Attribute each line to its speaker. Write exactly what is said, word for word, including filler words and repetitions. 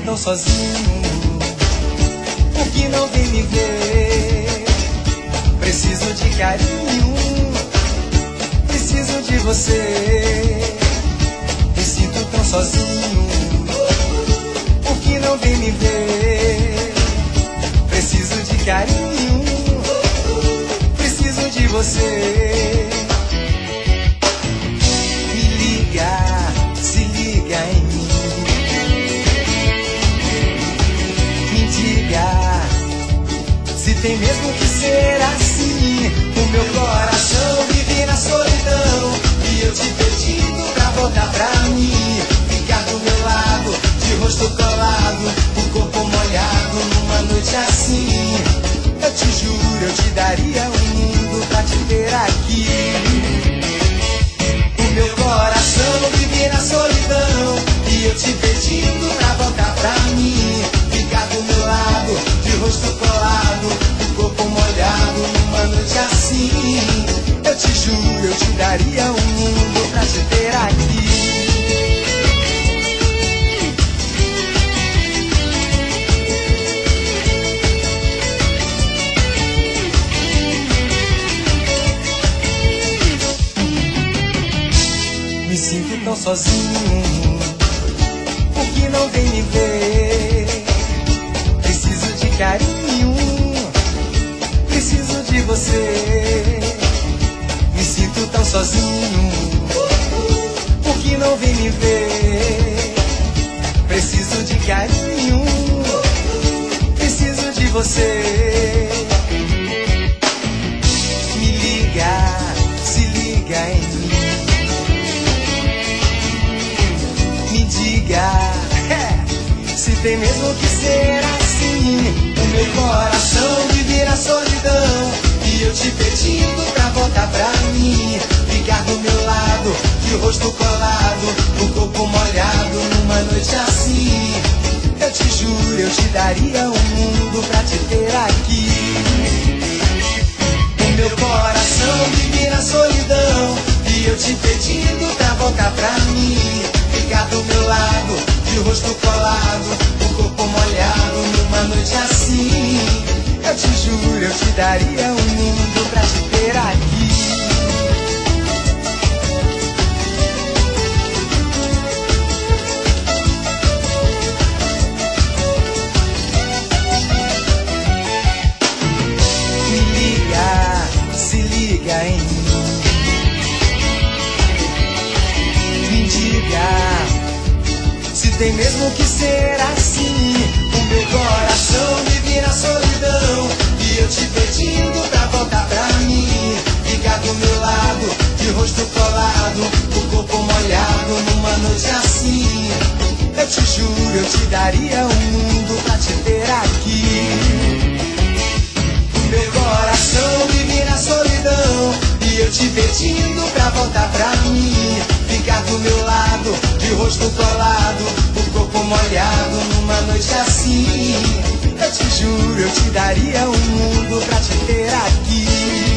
Speaker 1: tão sozinho, por que não vem me ver? Preciso de carinho, preciso de você. Me sinto tão sozinho, por que não vem me ver? Preciso de carinho, preciso de você. Me liga, se liga em mim. Me diga se tem mesmo que ser assim. O meu coração vive na solidão e eu te pedindo pra voltar pra mim. Ficar do meu lado, de rosto colado, o corpo molhado numa noite assim. Eu te juro, eu te daria o mundo pra te ter aqui. O meu coração vive na solidão e eu te pedindo pra voltar pra mim. Ficar do meu lado, de rosto colado, o corpo molhado numa noite assim. Eu te juro, eu te daria o mundo pra te ter aqui. Me sinto tão sozinho, por que não vem me ver? Preciso de carinho, preciso de você. Me sinto tão sozinho, por que não vem me ver? Preciso de carinho, preciso de você. Me liga, se liga em mim. Me diga se tem mesmo que ser assim. O meu coração vive na solidão e eu te pedindo pra voltar pra mim. Ficar do meu lado, de rosto colado, o corpo molhado numa noite assim. Eu te juro, eu te daria o mundo pra te ter aqui. O meu coração vive na solidão e eu te pedindo pra voltar pra mim. Ficar do meu lado, de rosto colado, o corpo molhado numa noite assim. Eu te juro, eu te daria o mundo pra te ter aqui. Me liga, se liga em mim. Me diga se tem mesmo que ser assim. O meu coração vive na solidão e eu te pedindo pra voltar pra mim. Ficar do meu lado, de rosto colado, o corpo molhado numa noite assim. Eu te juro, eu te daria o mundo pra te ter aqui. O meu coração vive na solidão e eu te pedindo pra voltar pra mim. Ficar do meu lado, de rosto colado, o corpo molhado numa noite assim. Eu te juro, eu te daria o mundo pra te ter aqui.